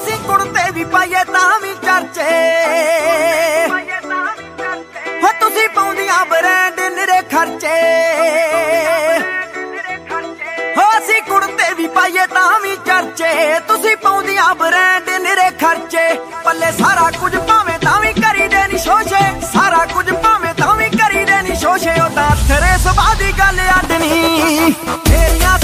ਅਸੀਂ ਕੁੜਤੇ ਵੀ ਪਾਈਏ ਤਾਂ ਵੀ ਚਰਚੇ ਹੋ ਤੁਸੀਂ ਪਾਉਂਦੀਆਂ ਬ੍ਰਾਂਡ ਨਿਰੇ ਖਰਚੇ ਹੋ ਅਸੀਂ ਕੁੜਤੇ ਵੀ ਪਾਈਏ ਤਾਂ ਵੀ ਚਰਚੇ ਤੁਸੀਂ ਪਾਉਂਦੀਆਂ ਬ੍ਰਾਂਡ ਨਿਰੇ ਖਰਚੇ ਪੱਲੇ ਸਾਰਾ ਕੁਝ ਭਾਵੇਂ ਤਾਂ ਵੀ ਕਰੀਦੇ ਨੀ ਸ਼ੋਸ਼ੇ ਸਾਰਾ ਕੁਝ ਭਾਵੇਂ ਤਾਂ ਵੀ ਕਰੀਦੇ ਨੀ ਸ਼ੋਸ਼ੇ ਉਹ ਤਾਂ ਤੇਰੇ ਸੁਭਾਅ ਦੀ ਗੱਲ ਅੱਡ ਨੀ ਤੇਰੀਆਂ